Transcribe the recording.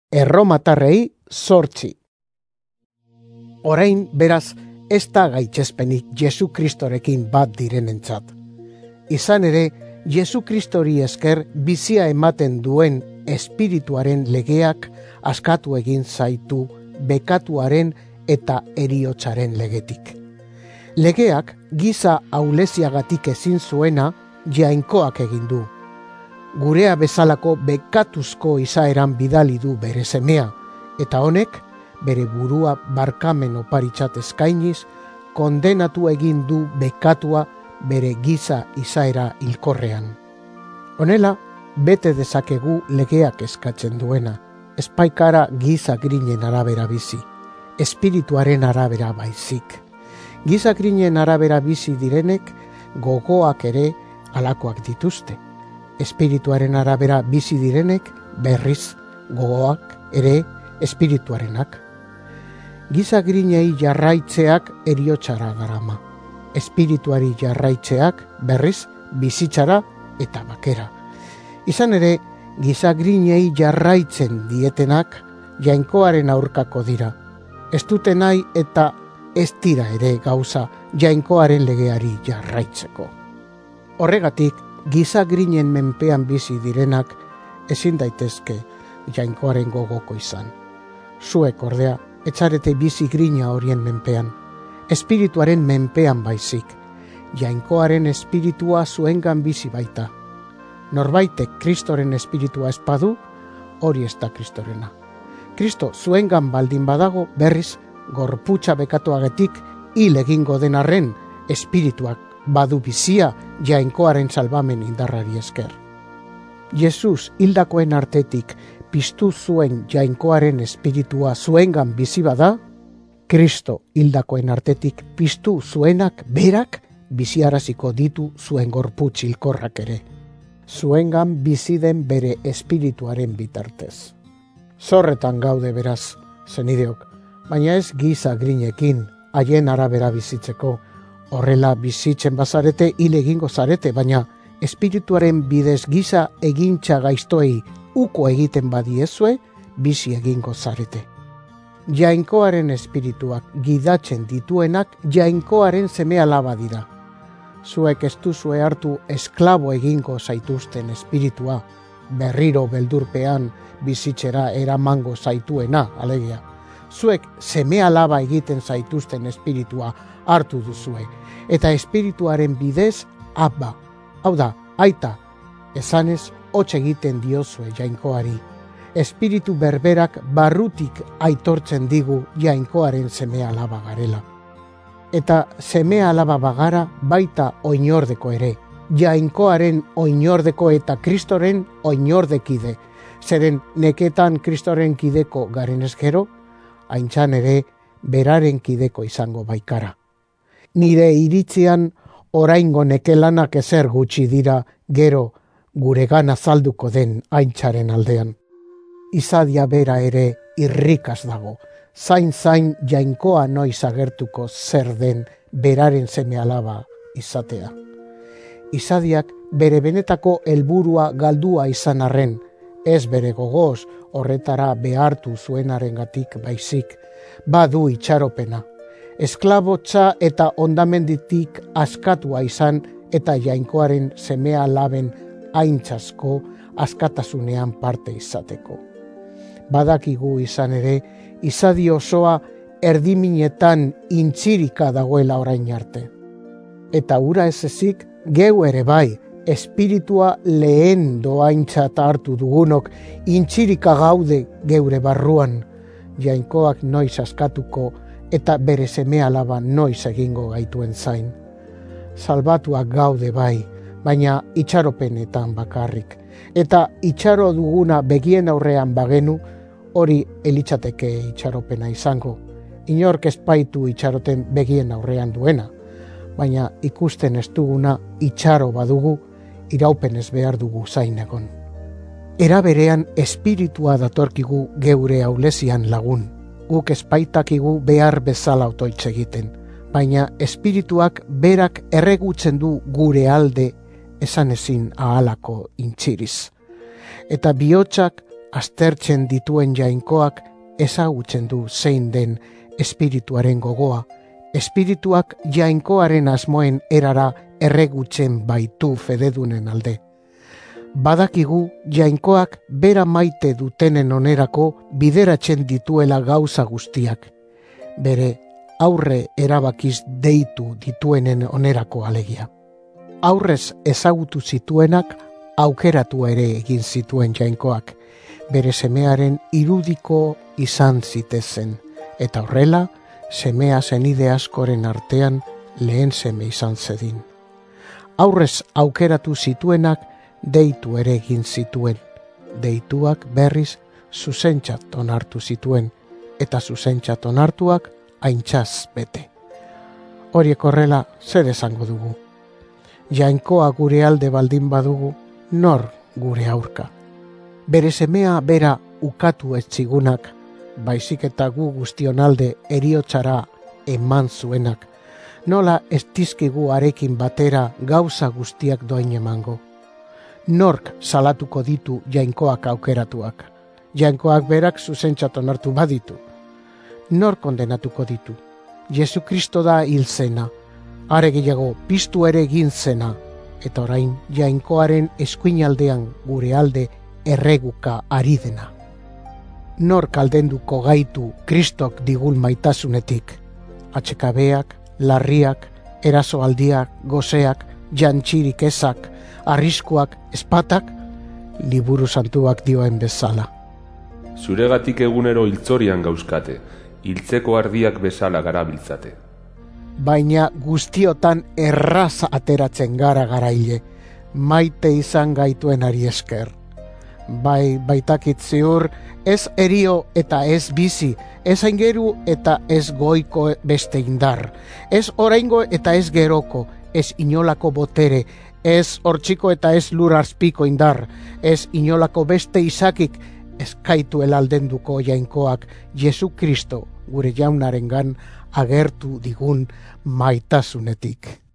Erromatarrei 8. Orain beraz ez da gaitzespenik Jesu Kristorekin bat direnentzat. Izan ere, Jesu Kristori esker bizia ematen duen espirituaren legeak askatu egin zaitu bekatuaren eta heriotzaren legetik. Legeak giza ahuleziagatik ezin zuena jainkoak egin du. Gurea bezalako bekatuzko izaeran bidali du bere semea, eta honek, bere burua barkamen oparitzat eskainiz, kondenatu egin du bekatua bere giza izaera hilkorrean. Honela, bete dezakegu legeak eskatzen duena, espaikara giza grinen arabera bizi, espirituaren arabera baizik. Giza grinen arabera bizi direnek gogoak ere halakoak dituzte. Espirituaren arabera bizi direnek berriz gogoak ere espirituarenak. Giza grinei jarraitzeak heriotzara darama. Espirituari jarraitzeak berriz bizitzara eta bakera. Izan ere, giza grinei jarraitzen dietenak jainkoaren aurkako dira. Ez dute nahi eta ez dira ere gauza jainkoaren legeari jarraitzeko. Horregatik, giza grinen menpean bizi direnak ezin daitezke jainkoaren gogoko izan. Zuek ordea, etzarete bizi grina horien menpean, espirituaren menpean baizik, jainkoaren espiritua zuengan bizi baita. Norbaitek Kristoren espiritua espadu, hori ez da Kristorena. Kristo zuengan baldin badago berriz gorputza bekatuagetik hil egingo den arren espirituak badu bizia jainkoaren salbamen indarrari esker. Jesus hildakoen artetik piztu zuen jainkoaren espiritua zuengan bizi bada, Kristo hildakoen artetik piztu zuenak berak biziaraziko ditu zuen gorputz hilkorrak ere. Zuengan bizi den bere espirituaren bitartez. Zorretan gaude beraz, zenideok, baina ez giza grinekin, haien arabera bizitzeko. Horrela bizitzen bazarete hil egingo zarete, baina espirituaren bidez giza egintza gaiztoei uko egiten badiezue, bizi egingo zarete. Jainkoaren espirituak gidatzen dituenak jainkoaren seme-alaba dira. Zuek ez duzue hartu esklabo egingo zaituzten espiritua, berriro beldurpean bizitzera eramango zaituena, alegia. Zuek seme-alaba egiten zaituzten espiritua hartu duzue, eta espirituaren bidez abba, hau da, aita, esanez hots egiten diozue jainkoari. Espiritu berberak barrutik aitortzen digu jainkoaren seme-alaba garela. Eta seme-alaba bagara baita oinordeko ere, jainkoaren oinordeko eta Kristoren oinordekide, zeren neketan Kristoren kideko garen ezkero, haintzan ere beraren kideko izango baikara. Nire iritzian oraingo nekelanak ezer gutxi dira gero guregan azalduko den haintzaren aldean. Izadia bera ere irrikaz dago, zain jainkoa noiz agertuko zer den beraren seme-alaba izatea. Izadiak bere benetako helburua galdua izan arren, ez bere gogoz horretara behartu zuenarengatik baizik, badu itxaropena. Esklabotza eta ondamenditik askatua izan eta jainkoaren seme-alaben aintzazko askatasunean parte izateko. Badakigu izan ere, izadi osoa erdiminetan intzirika dagoela orain arte. Eta ura ez ezik, geu ere bai, espiritua lehen doaintzat hartu dugunok intzirika gaude geure barruan, jainkoak noiz askatuko eta bere seme-alaba noiz egingo gaituen zain. Salbatuak gaude bai, baina itxaropenetan bakarrik. Eta itxaro duguna begien aurrean bagenu, hori elitzateke itxaropena izango. Inork ez baitu itxaroten begien aurrean duena, baina ikusten ez duguna itxaro badugu, iraupen ez behar dugu zain egon. Era berean espiritua datorkigu geure ahulezian lagun. Guk espaitakigu behar bezala otoitz egiten, baina espirituak berak erregutzen du gure alde esan ezin ahalako intxiriz. Eta bihotzak aztertzen dituen jainkoak ezagutzen du zein den espirituaren gogoa. Espirituak jainkoaren asmoen erara erregutzen baitu fededunen alde. Badakigu jainkoak bera maite dutenen onerako bideratzen dituela gauza guztiak, bere aurre erabakiz deitu dituenen onerako alegia. Aurrez ezagutu zituenak aukeratu ere egin zituen jainkoak, bere semearen irudiko izan zitezen, eta horrela, semea zenide askoren artean lehen seme izan zedin. Aurrez aukeratu zituenak deitu ere egin zituen, deituak berriz zuzentzat onartu zituen, eta zuzentzat onartuak aintzaz bete. Horiek horrela zer esango dugu? Jainkoa gure alde baldin badugu, nor gure aurka. Bere semea bera ukatu ez zigunak, baizik eta gu guztion alde heriotzara eman zuenak, nola ez dizkigu harekin batera gauza guztiak doain emango. Nork salatuko ditu jainkoak aukeratuak? Jainkoak berak zuzentzat onartu baditu. Nor kondenatuko ditu? Jesu Kristo da hil zena, are gehiago piztu ere egin zena, eta orain jainkoaren eskuinaldean gure alde erreguka ari dena. Nork aldenduko gaitu Kristok digun maitasunetik? Atsekabeak, larriak, erasoaldiak, goseak, jantxirik ezak, arriskuak, espatak, liburu santuak dioen bezala. Zuregatik egunero hiltzorian gauzkate, hiltzeko ardiak bezala garabiltzate. Baina guztiotan erraz ateratzen gara garaile, maite izan gaituenari esker. Baitakit ziur, ez erio eta ez bizi, ez aingeru eta ez goiko beste indar, ez oraingo eta ez geroko, ez inolako botere, ez hortxiko eta ez lurarzpiko indar, ez inolako beste izakik, ez kaituela aldenduko jainkoak Jesu Kristo gure jaunarengan agertu digun maitasunetik.